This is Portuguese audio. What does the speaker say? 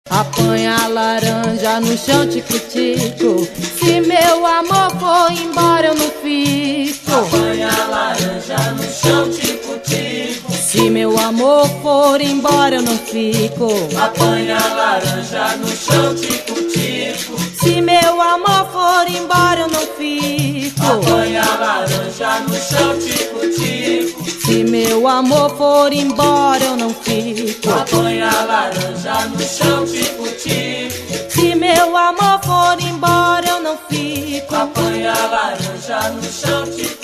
Apanha a laranja no chão, tico-tico. Se meu amor for embora eu não fico. Apanha a laranja no chão, tico-tico. Se meu amor for embora eu não fico. Apanha a laranja no chão, tico-tico. Se meu amor for embora eu não fico. Apanha a laranja no chão, tico-tico. Se meu amor for embora eu não fico. Apanha a laranja no chão, tico-tico. Se meu amor for embora eu não fico. Apanha a laranja no chão, tico-tico.